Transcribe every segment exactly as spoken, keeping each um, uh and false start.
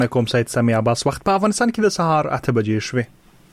کوم سید سمی عباس. وخت په افغانستان کې د سهار اته بجې شوې.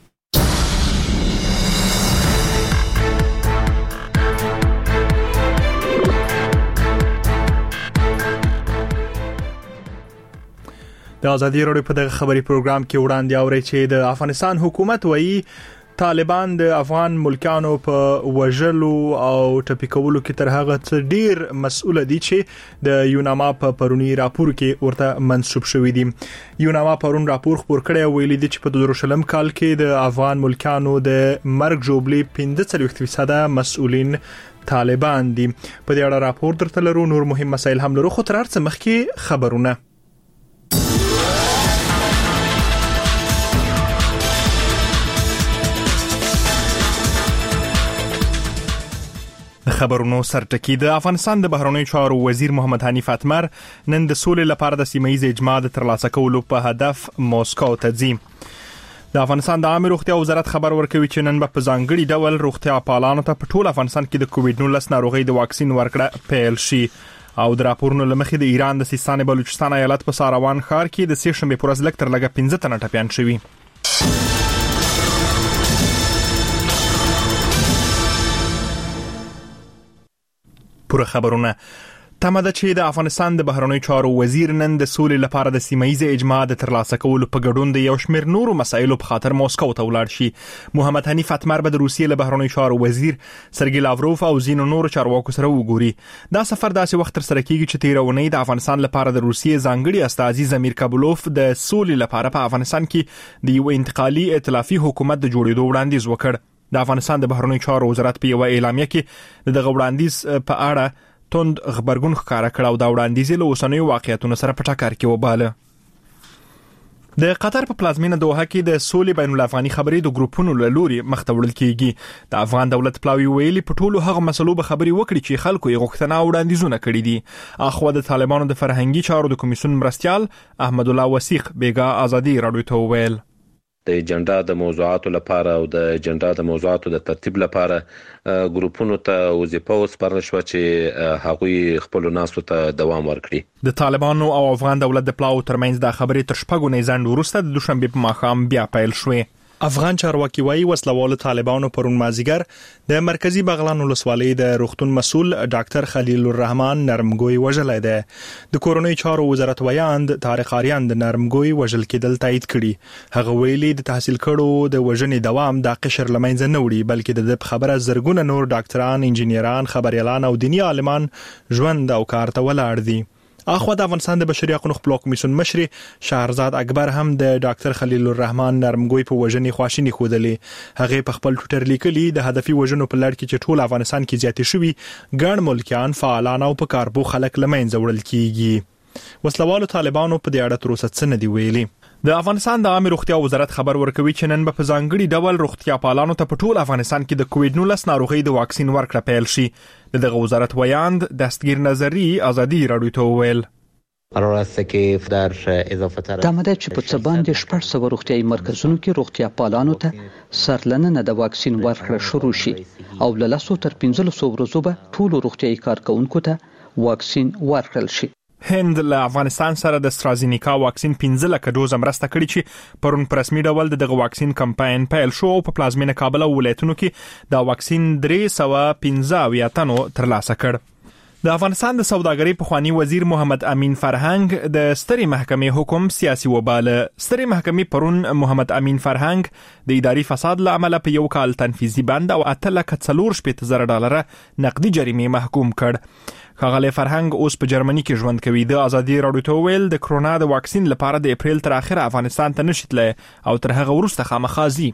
د ازادي راډیو په دغه خبري پروګرام کې وړاندې اوري چې د افغانستان حکومت وایي طالبان د افغان ملکانو په وژلو او ټپي کولو کې تر هغه څه ډیر مسؤل دي چې د یوناما په پرونی راپور کې ورته منسوب شوی دي. یوناما پرون راپور خپور کړی ویلي دي چې په دوه زره شلم کال کې د افغان ملکانو د مرګ جوړبلي پنځه څلوېښت فیصده مسؤلین طالبان دي. په دې اړه راپور درته لرو. نور مهم مسایل هم لرو، خو تر هر څه مخکې خبرونه. خبرونو سرټکی. د افغانستان د بهرنیو چارو وزیر محمد حنیف اتمر نن د سولې لپاره د سیمه ییز اجماع د ترلاسه کولو په هدف موسکو ته ځي. د افغانستان د عامه روغتیا وزارت خبر ورکوي چې نن په ځانګړي ډول روغتیا پالانو ته په ټول افغانستان کې د کووډ نولس ناروغي د واکسین ورکړه پیل شي. او د راپورونو لمخې د ایران د سیستان بلوچستان ایالت په ساروان ښار کې د سې شنبې پر ورځ لږ تر لږه پنځه تنه ټپیان شوي. پوره خبرونه. تمه ده چې د افغانستان د بهرنیو چارو وزیر نن د سولې لپاره د سیمه ییز اجماع د ترلاسه کولو په ګډون د یو شمېر نورو مسایلو په خاطر موسکو ته ولاړ شي. محمد حنیف اتمر به د روسیې له بهرنیو چارو وزیر سرګی لاوروف او ځینو نورو چارواکو سره وګوري. دا سفر داسې وخت تر سره کیږي چې تیر اونۍ د افغانستان لپاره د روسیې ځانګړي استازي زمیر کابلوف د سولې لپاره په افغانستان کې د یو انتقالي ائتلافي حکومت د جوړېدو وړاندیز وکړ. د افغانستان د بهرنیو چارو وزارت په یو اعلامیه کې دغه وړاندیز په اړه توند خبرګون ښکاره کړ او دا وړاندیز له اوسنیو واقعیتونو سره په ټکر کې وباله. د قطر په پلازمینه دوحه کې د سولې بین الافغاني خبرې د ګروپونو له لوري مخته وړل کیږي. د افغان دولت پلاوی ویلي په ټولو هغه مسلو به خبري وکړي چې خلکو یې غوښتنه او وړاندیزونه کړي دي. اخو د طالبانو د فرهنګي چارو د کمیسیون مرستيال احمد الله وثیق بیګا ازادي راډیو ته ویل د اجنډا د موضوعاتو لپاره او د اجنډا د موضوعاتو د ترتیب لپاره ګروپونو ته وظیفه وسپارل شو چې هغوی خپل ناسو ته دوام ورکړي. د طالبانو او افغان دولت د پلاو ترمنځ د خبرې تر شپږو نه ځند وروسته د دوشنبه په ماښام بیا پیل شوې. افغان چارواکي وایي وسلوال طالبانو پرون مازیګر د مرکزی بغلان ولسوالۍ د روغتون مسؤل ډاکټر خلیل الرحمن نرمګوی وژلای دی. د کورونی چارو وزارت ویاند طارق آریان د نرمګوی وژل کېدل تایید کړي. هغه ویلي د تحصیل کړو د وژنې دوام د قشر لمنځه نه وړي بلکې د خبره زرګونه نور ډاکټران، انجنیران، خبريالان او دینی عالمان ژوند او کار ته ولاړ دي. اخو د افغانستان د بشري حقوقو خپلو کمیسیون مشر شهرزاد اکبر هم د ډاکټر خلیل الرحمن نرمګوی په وژنې خواشینی خوده. هغه په خپل ټویټر لیکلي د هدفي وژنو په لړ کې چې ټول افغانستان کې زیاتې شوي ګڼ ملکیان، فعالان او په کاربو خلک لمنځه وړل کیږي. وسلوالو طالبانو په دې اړه تر اوسه څه نه دی ویلي. د افغانستان د عامه روغتیا وزارت خبر ورکوي چې نن په ځانګړي ډول روغتیا پالانو ته په ټول افغانستان کې د کووډ نولس ناروغي د واکسین ورکړه پیل شي. دغه وزارت ویاند دستگیر نظری ازادي راډیو ته ویل تامده چې په څه باندې شپږ سوه روغتیايي مرکزونو کې روغتیا پالانو ته سرلننه د واکسین ورکړه شروع شي او له لسو تر پنځلسو ورځو به ټولو روغتیايي کارکونکو ته واکسین ورکړل شي. هند له افغانستان سره د استرازینیکا واکسین پنځه لکه ډوز مرسته کړې چې پرون په رسمي ډول دغه واکسین کمپاین پیل شو او په پلازمینه کابل او ولایتونو کې دا واکسین درې سوه پنځه اویا تنو ترلاسه کړ. د افغانستان د سوداګرۍ پخوانی وزیر محمد امین فرهنګ د سترې محکمې حکم سیاسي وباله. سترې محکمې پرون محمد امین فرهنګ د اداري فساد له امله په یو کال تنفیذي بند او اته لکه څلور شپېته زره ډالره نقدي جریمې محکوم کړ. ښاغلی فرهنګ اوس په جرمني کې ژوند کوي. د ازادي راډیو ته ویل د کرونا د واکسین لپاره د اپریل تر اخره افغانستان ته نشي تللی او تر هغه وروسته خامخا ځي.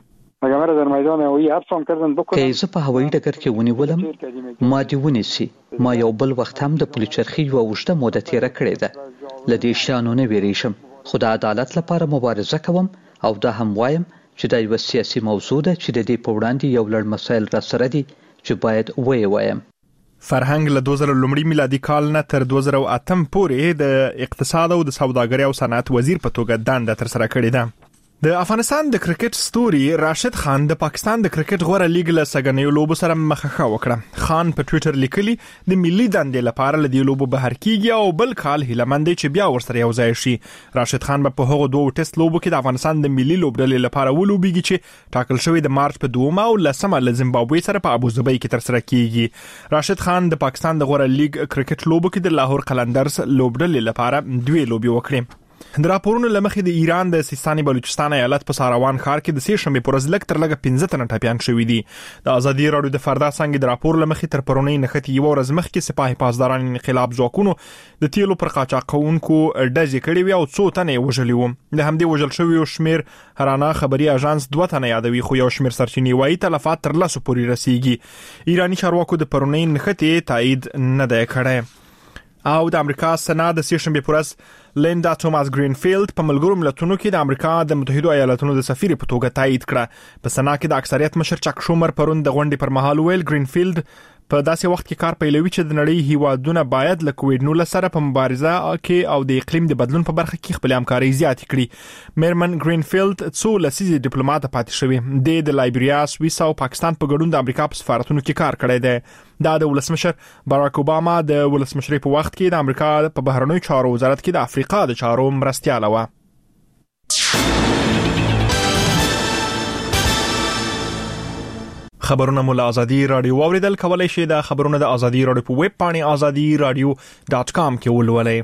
که زه په هوایي ډګر کې ونیولم ما دې ونیسي. ما یو بل وخت هم د پولیچرخي یوه اوږده موده تېره کړې ده. له دې شیانو نه ویریږم خو د عدالت لپاره مبارزه کوم او دا هم وایم چې دا یوه سیاسي موضوع ده چې د دې په وړاندې یو لړ مسایل راسره دي چې باید ویې وایم. فرهنګ له دوه زره لومړي میلادي کال نه تر دوه زره اتم پورې د اقتصاد او د سوداګرۍ او صنعت وزیر په توګه دنده تر سره کړې ده. د افغانستان د کرکټ ستوري راشد خان د پاکستان د کرکټ غوړه لیګ له سګنیو لوبو سره مخه وکړه. خان په ټوئیټر لیکلي د ملي دندې لپاره لدی لوبو بهر کیږي او بل کال هیلمند چې بیا ورسره یو ځای شي. راشد خان په هغو دوه ټیسټ لوبو کې د افغانستان د ملي لوبډلې لپاره ولوبېږي چې ټاکل شوی د مارچ په دومه او لسمه له زیمبابوې سره په ابوظبي کې تر سره کیږي. راشد خان د پاکستان د غوړه لیګ کرکټ لوبو کې د لاهور قلندرز لوبډلې لپاره دوه لوبي وکړي. د راپورونو لمخې د ایران د سیستان بلوچستان ایالت په ساروان ښار کې د سې شنبې پر ورځ لږ تر لږه پنځه تنه ټپیان شوي دي. د ازادي راډیو د فردا څنګه د راپور لمخې تر پرونی نښتې یو ورځ مخکې سپاه پاسداران انقلاب ځواکونو د تیلو پر قاچاقونکو ډزې کړې وي او څو تنه وژلي وو. د همدې وژل شویو شمیر هرانا خبري اژانس دوه تنه یادوي، خو یو شمیر سرچینې وايي تلفات تر لسو پورې رسیږي. ایرانی چارواکو د پرونی نښتې تایید نه دی کړی. او د امریکا سنا د سې شنبې پر ورځ لیندا توماس گرینفیلد په ملګرو ملتونو کې د امریکا د متحده ایالاتونو د سفیر په توګه تایید کړه. په سنا کې د اکثریت مشر چک شومر پرون د غونډې پر مهال ویل گرینفیلد په داسې وخت کې کار پیلوي چې د نړۍ هیوادونه باید له کووډ نولس سره په مبارزه کې او د اقلیم د بدلون په برخه کې خپل همکاري زیاتې کړي. میرمن گرینفیلد څو لسیزې ډیپلوماټ پاتې شوی د لایبریا، سویس او پاکستان په ګډون د امریکا په سفارتونو کې کار کړی دی. دا د ولسمشر باراک اوباما د ولسمشرۍ په وخت کې د امریکا په بهرنیو چارو وزارت کې د افریقا د چارو مرستیاله و. خبرونه مو له ازادي راډیو اوریدل کولای شئ. د خبرونه د ازادي راډیو په ویب پاڼه ازادي راډیو ډاټ کام کې ولولئ.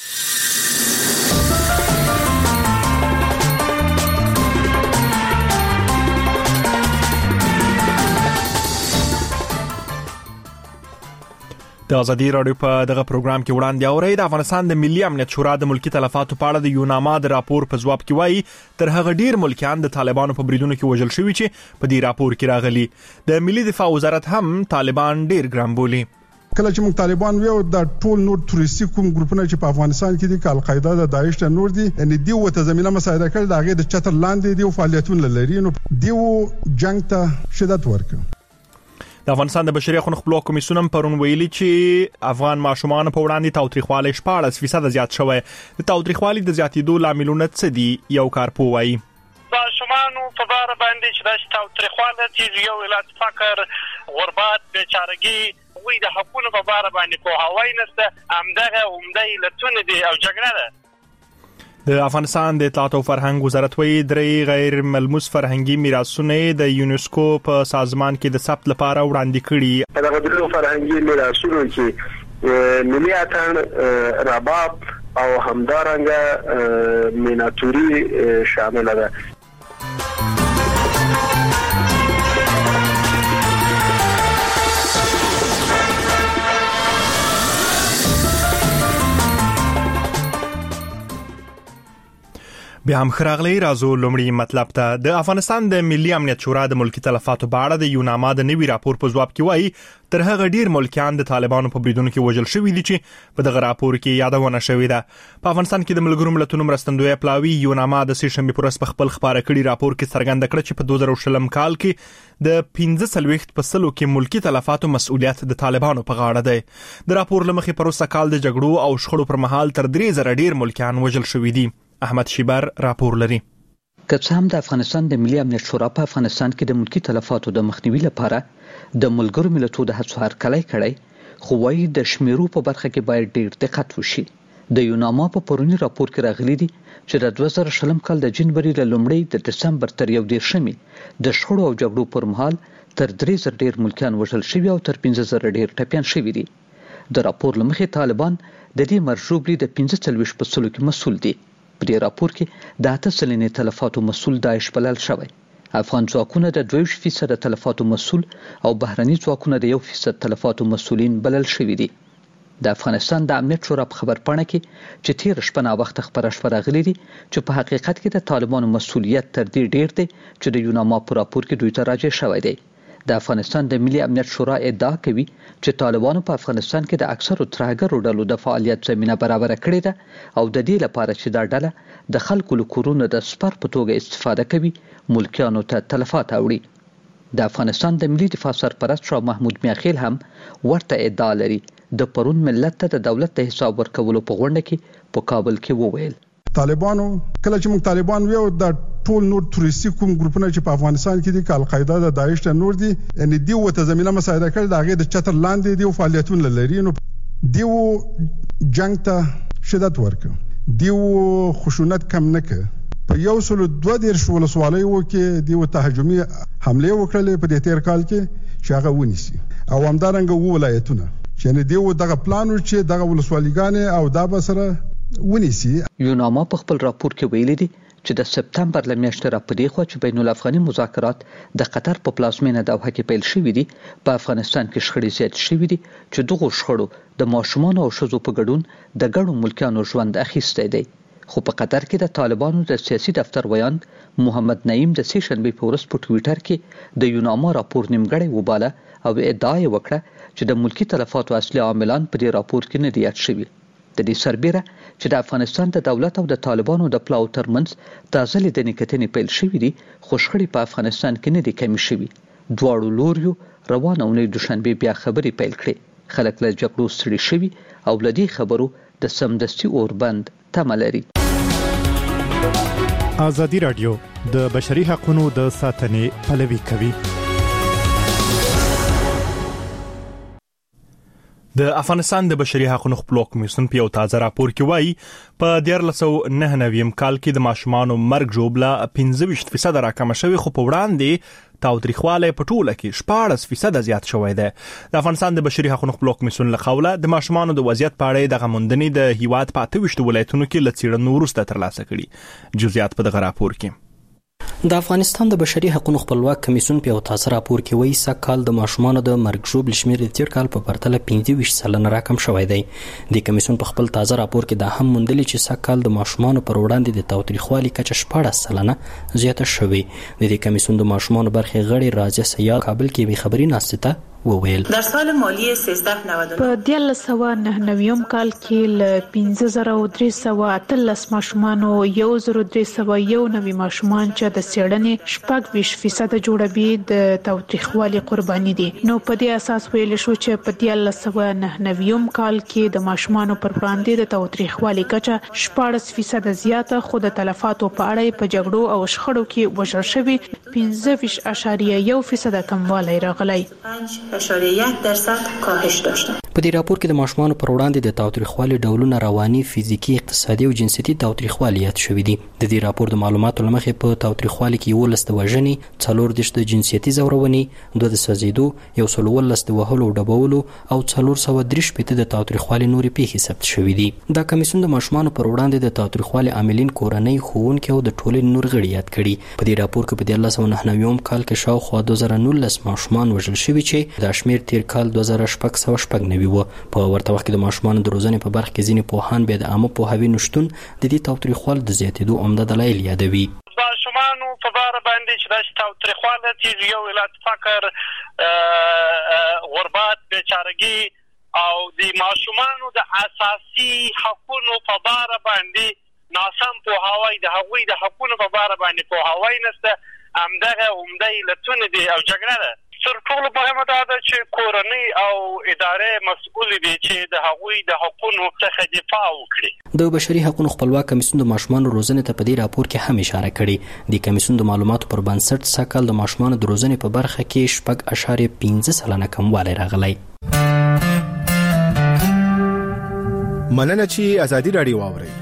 د ازادي راډیو په دغه پروګرام کې وړاندې اورئ. د افغانستان د ملي امنیت شورا د ملکی تلفاتو په اړه د یوناما د راپور په ځواب کې وایي تر هغه ډیر ملکیان د طالبانو په بریدونو کې وژل شوي چې په دې راپور کې راغلي. د ملي دفاع وزارت هم طالبان ډیر ګران بولي. کله چې موږ طالبان ویو د ټول نور تروریستي کوم ګروپونه چې په افغانستان کې دي، القاعده د داعش ته نور دي، ان دی وته زمينه مساعده کړي، د هغه د چتر لاندې دی فعالیتونه لري، نو دیو جنگ ته شدت ورکړي. د افغانستان د بشري حقوقو خپلواک کمیسیون هم پرون ویلي چې افغان ماشومان په وړاندې تاوتریخوالی شپاړس فیصد زیات شوی. د تاوتریخوالي د زیاتېدو لاملونه څه دي؟ یو کارپوه وایي ماشومانو په بار باندې چې د تاوتریخوالی چې یو علت فقر، غربت، بیچارګي وي، د حقوقو په بار باندې پوهاوی نشته، همدغه عمده علتونه دي او جګړه ده. د افغانستان د اطلاعات او فرهنګ وزارت وایي درې غیر ملموس فرهنګي میراثونه د یونسکو په سازمان کې د ثبت لپاره وړاندې کړي. دا غوډلو فرهنګي میراثونه چې ملي اتن، رباب او همدارنګه میناتوري شامل ده. بیا هم خراغلی رازو لومړی مطلب ته. د افغانستان د ملي امنیت شورا د ملکی تلفاتو په اړه د یوناما د نوي راپور په ځواب کې وایي تر هغه ډیر ملکیان د طالبانو په بریدونو کې وژل شوي دي چې په دغه راپور کې یادونه شوې ده. په افغانستان کې د ملګرو ملتونو مرستندوی پلاوی یوناما د سې شنبې پر ورځ په خپل خبره کړي راپور کې څرګنده کړه چې په دوه زره شلم کال کې د پنځه څلوېښت په سلو کې ملکی تلفاتو مسؤلیت د طالبانو په غاړه دی. د راپور لمخې پر اوسه کال د جګړو او شخړو پر مهال تر درې زره ډیر ملکیان وژل شوي دي. احمد شیبر راپور لري. که څه هم د افغانستان د ملي امنیت شورا په افغانستان کې د ملکی تلفاتو د مخنیوي لپاره د ملګرو ملتونو د هڅو هرکلی کړی، خو وايي د شمیرو په برخه کې باید ډیر دقت وشي. د یوناما په پرونی راپور کې راغلي دي چې د دوه زره شلم کال د جنوري له لومړۍ د دسمبر تر یو دیرشمې د شخړو او جګړو پر مهال تر درې زره ډیر ملکیان وژل شوي او تر پنځه زره ډیر ټپیان شوي دي. د راپور لمخې طالبان د دې مرجوبلي د پنځه څلوېښت په سلو کې مسؤل دي. په دې راپور کې د اته سلنې تلفاتو مسؤل داعش بلل شوی. افغان ځواکونه د دوه ویشت فیصد تلفاتو مسؤل او بهرني ځواکونه د یو فیصد تلفاتو مسؤلین بلل شوي دي. د افغانستان د امنیت شورا په خبرپاڼه کې چې تیر شپه نا وخت خبره شوه راغلي دي چې په حقیقت کې د طالبانو مسؤلیت تر دې ډیر دی چې د یوناما په راپور کې دوی ته راجع شوی دی. د افغانستان د ملي امنیت شورا ادعا کوي چې طالبانو په افغانستان کې د اکثرو ترهګرو ډلو د فعالیت زمينه برابر کړې ده او د دې لپاره چې دا ډله د خلکو له کورونو د سپر په توګه استفاده کوي ملکیانو ته تلفات اوړي. د افغانستان د ملي دفاع سرپرست شاه محمود میاخیل هم ورته ادعا لري. د پرون ملت ته د دولت د حساب ورکولو په غونډه کې په کابل کې وویل طالبانو کله چې موږ طالبان ویو د ټول نور تروریستي کوم ګروپونه چې په افغانستان کې دي ک القاعده د داعش ته نور دي یعنی دی وته زمينه مساعده کړ د هغه د چتر لاندې دی فعالیتونه لري نو دیو جنگ ته شدت ورکړ دیو خشونت کم نه کړ په یو سل دوه دیرش ولسوالۍ وکي دیو تهاجمي حمله وکړلې په دې تیر کال کې چې هغه ونیسي او همدارنګه وو ولایتونه چې دیو دغه پلان چې دغه ولسوالیګانې او دا بسره ونیسي. یوناما په خپل راپور کې ویلي دي چې د سپتمبر لمیاشتې را پدې خو چې بین الافغاني مذاکرات د قطر په پلازمینه دوحه کې پیل شوې دي په افغانستان کې شخړې زیات شوې دي چې دغه شخړو د ماشومان او ښځو په ګډون د ګڼو ملکانو ژوند اخیستی دی. خو په قطر کې د طالبانو د سیاسي دفتر ویاند محمد نعیم د سې شنبې په ورځ په ټویټر کې د یوناما راپور نیمګړی وباله او ادعا یې وکړه چې د ملکی تلفاتو اصلي عاملان په دې راپور کې نه دي یاد شوي. د دې سربېره چې د افغانستان د دولت او د طالبانو د پلاو ترمنځ تازه لیدنې کتنې پیل شوې دي خو شخړې په افغانستان کې نه دي کمې شوي. دواړو لوریو روانه اونۍ دوشنبه بیا خبرې پیل کړې. خلک له جګړو ستړي شوي او له دې خبرو د سمدستي اوربند تمه لري. ازادي رادیو د بشري حقوقو د ساتنې پلوي کوي. د افغانستان د بشري حقوقو خپلواک کمیسیون په یو تازه راپور کې وایي په د یو لسو نه نویم کال کې د ماشومانو مرګ جوړه پنځه ویشت فیصد راکمه شوی خو په وړاندې تاوتریخواله په ټوله کې شپاړس فیصد زیات شوی دی. د افغانستان د بشري حقوقو خپلواک کمیسیون له خوا د ماشومانو د وضعیت په اړه د غموندنې د هیواد په اته ویشت ولایتونو کې لڅیړنو وروسته ترلاسه کړي. جزئیات په دغه راپور کې. د افغانستان د بشري حقوقو خپلواک کمیسیون په یو تازه راپور کې وایي سکهال د ماشومانو د مرګ ژوبل شمېر د تیر کال په پرتله پنځه ویشت سلنه راکم شوی دی. د کمیسیون په خپل تازه راپور کې دا هم موندلي چې سکهال د ماشومانو پر وړاندې د تاوتریخوالي کچه شپاړس سلنه زیاته شوې. د دې کمیسیون د ماشومانو برخې غړي راځي سیال کابل کې به خبري ناشته وویل. در سال مالی سیزده نود و نه په دیل سوا نه نویم کال کې ل پنځه زره او درې سوه اتلس ماشومانو یو زره درې سوه یو نوي ماشومان چې د څېړنې شپږ ویشت فیصد جوړوي د تاوتریخوالي قرباني دي. نو په دې اساس ویل شو چې په دیل سوا نه نویم کال کې د ماشومانو پر وړاندې د تاوتریخوالي کچه شپاړس فیصد زیاته خو د تلفاتو په اړه په جګړو او شخړو کې وژل شوي پنځه ویشت اعشاریه یو فیصد کموالی راغلی. اشاریه یک درصد کاهش داشته. په دې راپور کې د ماشومانو پر وړاندې د تاوتریخوالي ډولونه رواني، فزیکی، اقتصادي او جنسيتي تاوتریخوالي یاد شوي دي. د دې راپور د معلوماتو لمخې په تاوتریخوالي کې یو لس د وژنې، څلور دیرش د جنسيتي زورونې، دوه د سوځېدو، یو سل ولس د وهلو او ډبولو او څلور سوه درې شپېته د تاوتریخوالي نورې پیښې ثبت شوي دي. دا کمیسیون د ماشومانو پر وړاندې د تاوتریخوالي عاملین، کورنۍ، ښوونکي او د ټولنې نور غړي یاد کړي. په دې راپور کې په دیارلس سوه نهه نویم کال کې شاوخوا دوه زره نولس ماشومان وژل شوي چې دا شمېر تیر کال دوه زره شپږ سوه شپږ نوي و. په ورته وخت کې د ماشومانو د روزنې په برخه کې ځینې پوهان بیا د عامه پوهاوي نشتون د دې تاوتریخوالي د زیاتېدو عمده دلایل یادوي. ماشومانو په باره باندې چې د تاوتریخوالي تیز یو علت فقر، غربت، بیچارګي او د ماشومانو د اساسي حقوقو په باره باندې ناسم پوهاوی، د هغوی د حقوقو په باره باندې پوهاوی نشته. همدغه عمده علتونه دي او جګړه ده. تر ټولو مهمه دا ده چې کورنۍ او ادارې مسؤل دي چې د هغوی د حقوقو څخه دفاع وکړي. د بشري حقوقو خپلواک کمیسیون د ماشومانو روزنې ته په دې راپور کې هم اشاره کړې. د کمیسیون د معلوماتو پر بنسټ سکهال د ماشومانو د روزنې په برخه کې شپږ اعشاریه پنځه سلنه کموالی راغلی. مننه چې ازادي راډیو واورئ.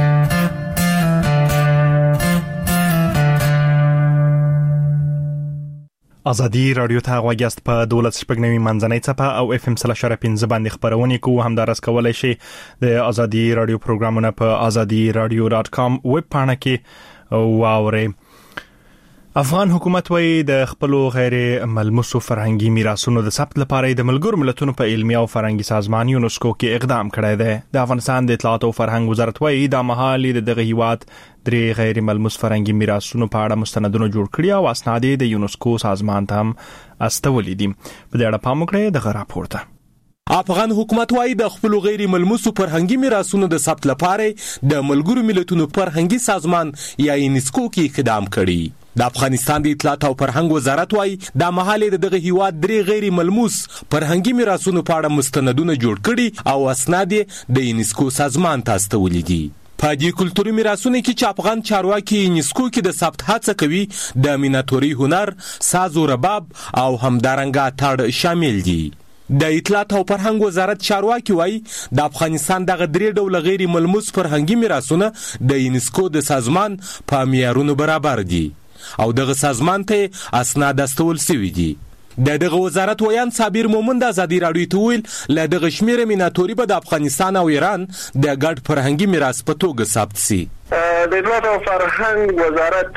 ازادي رادیو ته غوږیاست په دولت شپږنوي منځنۍ څپه او اف ام سل شره پنځه باندې خبرونه کوو. همدارس کولای شي د ازادي رادیو پروګرامونه په ازادي رادیو ډاټ کام ویب پاڼه کې واورئ. افغان حکومت وایي د خپل غیر ملموسو فرهنګي میراثونو د ثبت لپاره د ملګرو ملتونو په علمي او فرهنګي سازمان یونسکو کې اقدام کړی دی. د افغانستان د اطلاعات او فرهنګ وزارت وایي د مهال د دغه هیواد درې غیر ملموس فرهنګي میراثونو په اړه مستندونه جوړ کړي او اسناد د یونسکو سازمان ته هم استولې دي. په دې اړه پام وکړئ دغه راپور ته. افغان حکومت وايي د خپل غیر ملموسو فرهنګي میراثونو د ثبت لپاره د ملګرو ملتونو فرهنګي سازمان یا یونسکو کې اقدام کړي. د افغانستان د اطلاعات او فرهنګ وزارت وايي د مهال د دغه هیواد درې غیر ملموس فرهنګي میراثونو په اړه مستندونه جوړ کړي او اسناد د یونسکو سازمان ته استولې دي. په دې کلتوري میراثونو کې چې افغان چارواکي یونسکو کې د ثبت هڅه کوي د میناتوري هنر، ساز و رباب او همدارنګه اتاړ شامل دي. د اطلاعات او فرهنګ وزارت چارواکي وایي د افغانستان دغه درې ډوله غیر ملموس فرهنګي میراثونه د یونسکو د سازمان په معیارونو برابر دي او دغه سازمان ته اسناد استول شوي دي. د دغه وزارت ویان صابر مومن د ازادي راډیو ته ویل له دغه شمیره میناتوري به د افغانستان او ایران د ګډ فرهنګي میراث په توګه ثبت شي. د اطلاعات او فرهنګ وزارت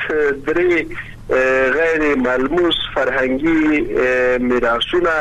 درې غیر ملموس فرهنګي میراثونه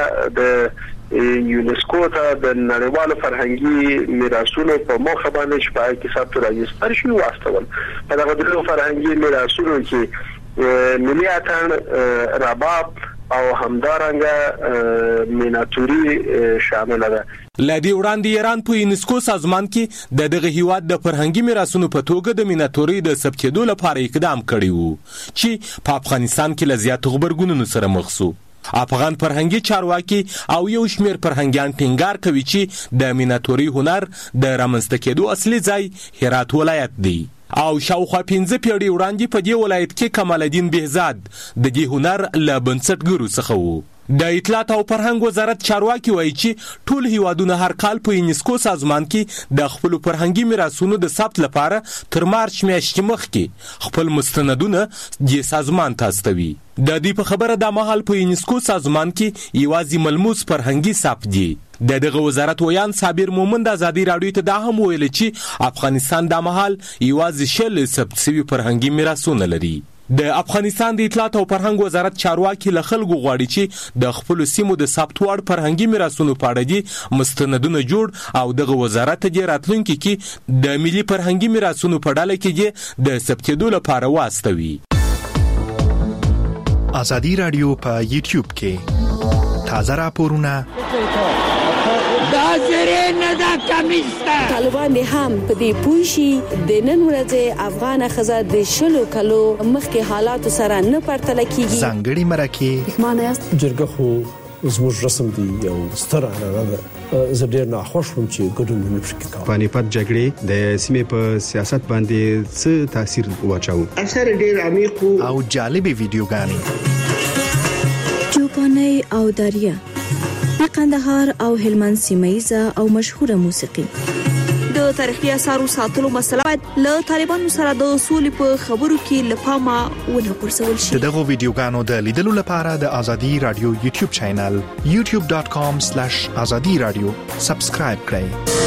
د یونسکو ته د نړیوالو فرهنګي میراثونو په موخه باندې چې په کې ثبت راځي شوي واستول. په دغه درې فرهنګي میراثونو کې ملي اتاړ، رباب او همدارنګه میناتوري شامل ده. لدی وړاندې ایران په یونسکو سازمان کې د دغه هیواد د فرهنګي میراثونو په توګه د میناتوري د ثبتېدو لپاره اقدام کړی وو چې په افغانستان کې لزیات خبرګونونو سره مخ شو. افغان فرهنګي چارواکي او یو شمیر فرهنګیان ټینګار کوي چې د میناتوري هنر د رامنځته کېدو اصلي ځای هرات ولایت دی او شاوخوا پنځه پیړۍ وړاندې په دې ولایت کې کمال الدین بهزاد د دې هنر له بنسټګرو څخه وو. د اطلاعات او فرهنګ وزارت چارواکي وایي چې ټول هیوادونه هر کال په یونسکو سازمان کې د خپل فرهنګي میراثونو د ثبت لپاره تر مارچ میاشتې مخکې خپل مستندونه د سازمان ته استوي. د دې په خبره د مهال په یونسکو سازمان کې یوازې ملموس فرهنګي ثبت دي. د دغه وزارت ویان صابر مومن د ازادي راډیو ته دا هم ویل چې افغانستان د مهال یوازې شل ثبت شوي فرهنګي میراثونه لري. د افغانستان د اطلاعات او فرهنګ وزارت چارواکي له خلکو غواړي چې د خپل سیمو د ثبت وړ فرهنګي میراثونو په اړه دي مستندونه جوړ او دغه وزارت د راتلونکي کې د ملي فرهنګي میراثونو په ډله کې دي د ثبتېدو لپاره واستوي. ازادي راډیو په یوټیوب کې تازه راپورونه طالبان دې هم په دې پوه شي د نن ورځې افغان ښځه د شلو کلو مخکې حالاتو سره نه پرتله کیږي. ځانګړي مرکې معنی است جرګه خو زموږ رسم دی یو ستر عنعنه ده. زه ډېر ناخوښ وم چې ګډون مې نشو کولی. پانیپت جګړې د سیمې په سیاست باندې څه تاثیر واچاوه؟ اثر ډېر عمیق او جالبې ویډیوګانې چوپانۍ او دریا د قندهار او هلمند سیمه‌ایزه او مشهوره موسیقي. د تاریخي اثارو ساتلو مسله باید له طالبانو سره د سولې په خبرو کې له پامه ونه غورځول شي. دغه ویډیوګانو د لیدلو لپاره د ازادي رادیو یوټیوب چینل یوټیوب ډاټ کام سلیش ازادي رادیو سبسکرایب کړئ.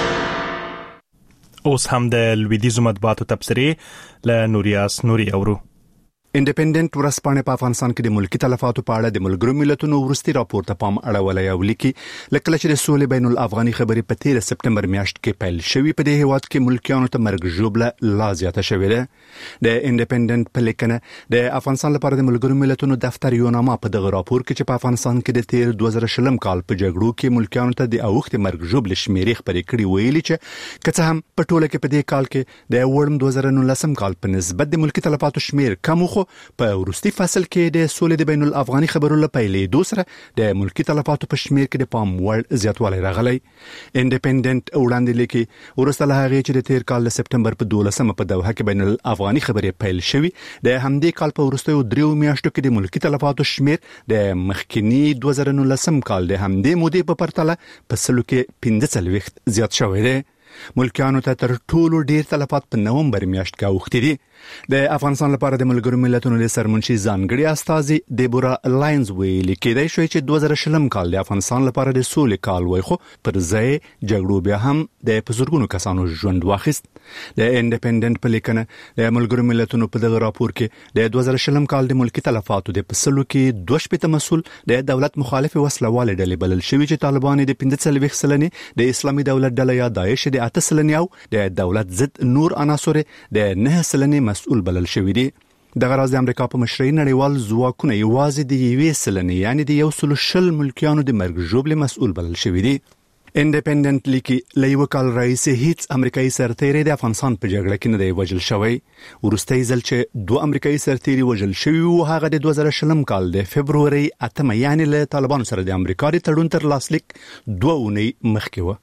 اوس هم د لویدیزو مطبوعاتو تبصرې له نوریاس نوري اورو. انډیپندنت ورځپاڼه په افغانستان کې د ملکی تلفاتو په اړه د ملګرو ملتونو ورستي راپور ته پام اړولای او لیکي لکه چې د سولې بین الافغاني خبرې په تیر سپټمبر میاشت کې پیل شوې په دې هیواد کې ملکیانو ته مرګ ژوبله لا زیاته شوې ده. د انډیپندنت په لیکنه د افغانستان لپاره د ملګرو ملتونو دفتر یو نامه په دغه راپور کې چې په افغانستان کې د تیر دوه زره شلم کال په جګړو کې ملکیانو ته د اوخت مرګ ژوبله شمیرې خبرې کړې ویلي چې کڅه هم په ټوله کې په دې کال کې د وړم دوه زره نولسم کال په نسبت د ملکی تلفاتو شمیر کم خو په ورستي فصل کې د سولې د بین الافغاني خبرو لپاره دوسره د ملکی تلفاتو په شمیر کې د پام وړ زیاتوالی راغلی. انډیپندنت وړاندې لیکي ورسته له هغه چې د تیر کال د سپټمبر په دولسمه په دوحه کې بین الافغاني خبرې پیل شوې د همدې کال په ورستیو دریو میاشتو کې د ملکی تلفاتو شمیر د مخکینی دوه زره نولسم کال د همدې مودې په پرتله په سلو کې پنځه څلوېښت زیات شوی دی. ملکیانو ته تر ټولو ډیر تلفات په نومبر میاشت کې اوښتي دي. د افغانستان لپاره د ملګرو ملتونو د سرمنشي ځانګړي استازي دیبورا لاینز ویلي کېدای شوی چې دوه زره شلم کال د افغانستان لپاره د سولې کال وای خو پر ځای جګړو بیا هم د بزرګونو کسانو ژوند واخیست. د انډیپندنت په لیکنه د ملګرو ملتونو په دغه راپور کې د دوه زره شلم کال د ملکی تلفاتو د پسلو کې دوه شپېته مسول د دولت مخالف وسلوال ډلې بلل شوی چې طالبان د پنځه څلوېښت سلنې د اسلامي دولت ډله یا داعش د اته سلنې او د دولت ضد نور عناصر د نه سلنې مسؤل بلل شوی دی. دغه راز د امریکا په مشرۍ نړیوال ځواکونه یوازې د یوې سلنې یعنی د یو سل شل ملکیانو د مرګ ژوبلې مسؤل بلل شوی دی. انډیپندنت لیکي لایو کال رئیس هیڅ امریکایي سرتیری د افغانستان په جګړه کې نه دی وژل شوی. ورستۍ ځل چې دوه امریکایي سرتیری وژل شوی او هغه د دوه زره شلم کال د فبرवरी اتمه یعنی له طالبانو سره د امریکا د تړون تر لاسلیک دوه اونۍ مخکې و.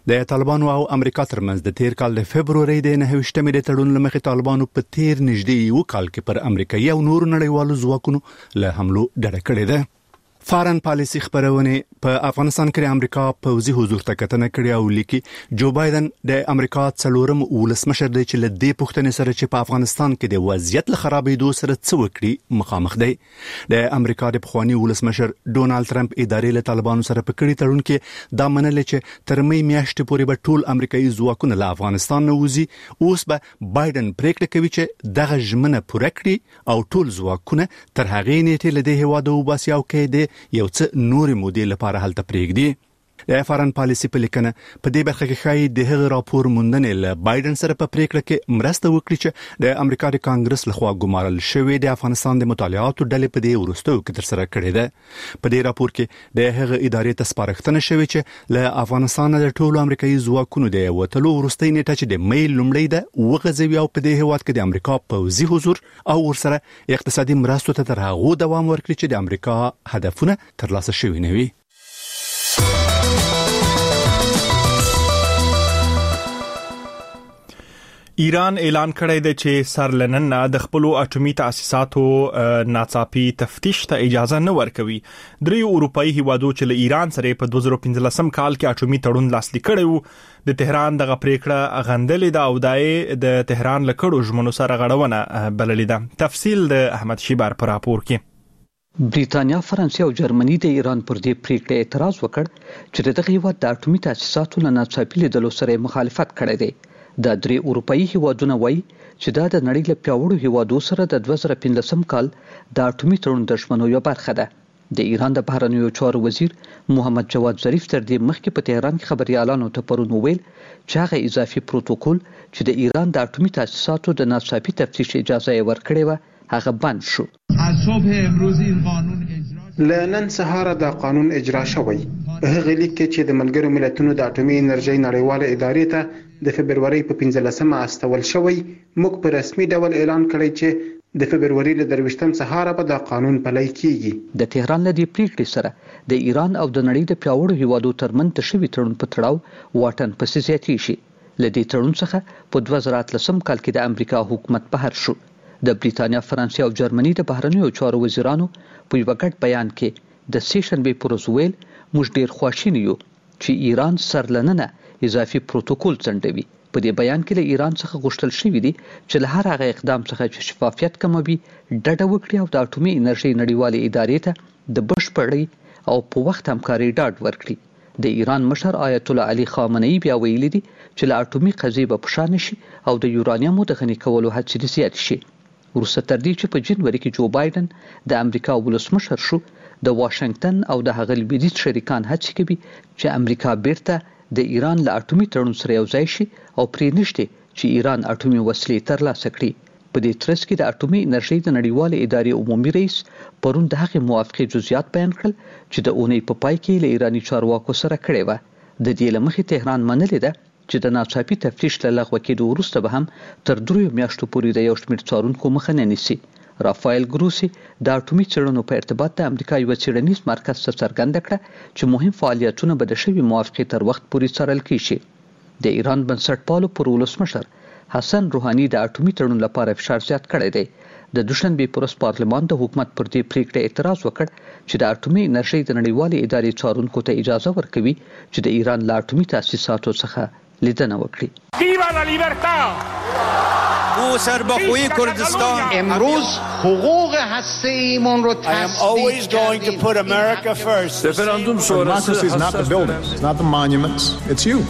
د طالبانو او امریکا ترمنځ د تیر کال د فبرवरी د نهه ویشتمې د تړون لمخې طالبانو په تیر نږدې یو کال کې پر امریکایي او نور نړیوالو ځواکونو له حملو ډډه کړې ده. فارن پالیسي خبرونه په افغانستان کې امریکا پوځي حضور ته کتنه کړې او لیکي جو بایدن د امریکا څلورم ولسمشر دی چې له دې پوښتنې سره چې په افغانستان کې د وضعیت له خرابېدو سره څه وکړي مخامخ دی. د امریکا د پخوانی ولسمشر ډونالد ټرمپ ادارې له طالبانو سره په کړي تړون کې دا منل چې تر مې میاشتې پورې به ټول امریکایي ځواکونه له افغانستان نه وځي. اوس به بایدن پریکړه کوي چې دغه ژمنه پوره کړي او ټول ځواکونه تر هغې نیټې له دې هیواده وباسي او کې د یو څه نور مودې لپاره هلته پرېږدي. د فارن پالیسي په لیکنه په دې برخه کې ښایي د هغه راپور موندنې له بایدن سره په پریکړه کې مرسته وکړي چې د امریکا د کانګرس لخوا ګمارل شوی د افغانستان د مطالعاتو ډلې په دې وروستیو کې ترسره کړې ده. په دې راپور کې د هغه ادارې ته سپارښتنه شوې چې له افغانستان د ټولو امریکایي ځواکونو د وټلو وروستۍ نیټه چې د مې لومړۍ ده وغځوي او په دې هیواد کې د امریکا پوځي حضور او ورسره اقتصادي مرستو ته تر هغه دوام ورکړي چې د امریکا هدفونه ترلاسه شوي نه وي. ایران اعلان کړی دی چې سر لنن د خپل اټومي تاسیساتو ناڅاپي تفتیش ته اجازه نه ورکوي. دریو اروپאי هیوادو چې له ایران سره په دوه زره پنځلسم کال کې اټومي تړون لاسلیک کړی وو د تهران دغه پریکړه غندلې ده او دای د تهران له کړو ژمنو سره غړونه بللې ده. تفصیل د احمد شیبار پر راپور کې. بریتانیا، فرانسې او جرمني د ایران پر دې پریکړه اعتراض وکړ چې دغه هیواد د اټومي تاسیساتو له ناڅاپي لیدلو سره مخالفت کړی دی. د درې اروپאי هیوادونو وایي چې دا د نړۍ له پیاوړو هیوادو سره د دوه زره پنځلسم کال د اټومي تړون د ژمنو یو برخه ده. د ایران د بهرنیو چارو وزیر محمد جواد ظریف تر دې مخکې په تهران کې خبريالانو ته پرون وویل چې هغه اضافي پروتوکول چې د ایران د اټومي تاسیساتو د ناڅاپي تفتیش اجازه یې ورکړې و هغه بند شو. از صبح امروز این قانون اجرا لنن سهار د قانون اجرا شوی. په هغه لیک کې چې د ملګرو ملتونو د اټومي انرژي نړیواله ادارې ته د فبرवरी په پنځلسمه استول شوی، موږ په رسمي ډول اعلان کړی چې د فبرवरी له درويشتم سهار په د قانون پلی کیږي. د تهران له دې پریکړې سره د ایران او د نړۍ د پیاوړو هیوادو ترمنځ تشوي تړون په تړاو واټن پسې زیاتې شي. له دې تړون څخه په دوه زره اتلسم کال کې د امریکا حکومت بهر شو. د بریتانیا، فرانسې او جرمني د بهرنیو چارو وزیرانو په یو ګډ بیان کې د سیشنبې پر ورځ ویل موږ ډیر خواشینی یو چې ایران سرلننه اضافي پروتوکول ځنډوي. په دې بیان کې له ایران څخه غوښتل شوی دی چې له هر هغه اقدام څخه چې شفافیت کموي ډډه وکړي او د اټومي انرژي نړیوالې ادارې ته د بشپړۍ او په وخت همکاري ډاډ ورکړي. د ایران مشر آیت الله علي خامنه‌ای بیا ویلي دی چې له اټومي قضیې به پښا نشي او د یورانیمو د غني کولو هڅې زیات شي. وروسته تر دې چې په جنوري کې جو بایدن د امریکا ولسمشر شو، د واشنگټن او د هغه لویدیځ شریکان هڅې کوي چې امریکا بیرته د ایران له اټومي تړون سره یو ځای شي او پرې نشته چې ایران اټومي وسلې ترلاسه کړي. په دې ترڅ کې د اټومي انرژي د نړیوالې ادارې عمومي رئیس پرون د هغې موافقې جزئیات بیان کړل چې د اونۍ په پای کې له ایرانی چارواکو سره کړې وه. د دې له مخې تهران منلې ده چې د ناڅاپي تفتیش له لغوه کېدو وروسته به هم تر دریو میاشتو پورې د یو شمېر څارونکو مخه نه نیسي. رافایل ګروسی د اټومي څېړنو په ارتباط د امریکا یو څېړنیز مرکز ته څرګنده کړه چې مهم فعالیتونه به د شوي موافقې تر وخت پورې څارل کیږي. د ایران بنسټپالو پر ولسمشر حسن روحاني د اټومي تړون لپاره فشار زیات کړی دی. د دوشنبه پر ورځ پارلمان د حکومت پر دې پریکړه اعتراض وکړ چې د اټومي انرژي د نړیوالې ادارې څارونکو ته اجازه ورکوي چې د ایران له اټومي تاسیساتو څخه لیدنه وکړي. ویوا لا لیبرتا! او سربخوی کردستان امروز حقوق هسته‌ایمون رو I am always going to put America first. Referendum sonrası is not the buildings, it's not the monuments, it's you.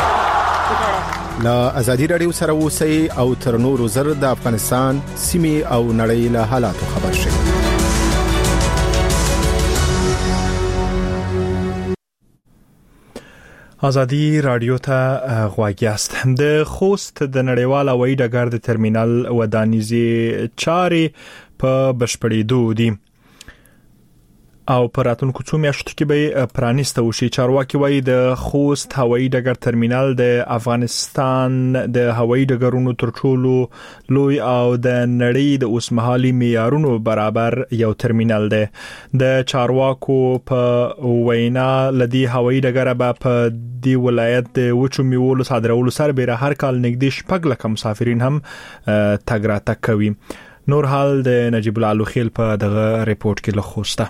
لا ازادي رادیو سره اوسئ او تر نورو زر د افغانستان سیمې او نړۍ له حالاتو خبر شئ. ازادي رادیو ته غواګیاست. د خوست د نړیوال هوایي ډګر د ترمینل ودانیزي چارې په بشپړېدو دي. او په راتلونکو څو میاشتو کې به پرانیسته وشي. چارواکي وایي د خوست هوایي ډګر ترمینل د افغانستان د هوایي ډګرونو تر ټولو لوی او د نړۍ د اوسمهالي معیارونو برابر یو ترمینل دی. د چارواکو په وینا لدی هوایي ډګر به په دی ولایت د وچو میوو صادرولو سره هر کال نږدې شپږ لک مسافرین هم تګ راتګ کوي. نور حال د نجیب الله لوخیل په دغه ریپورت کې لخوسته.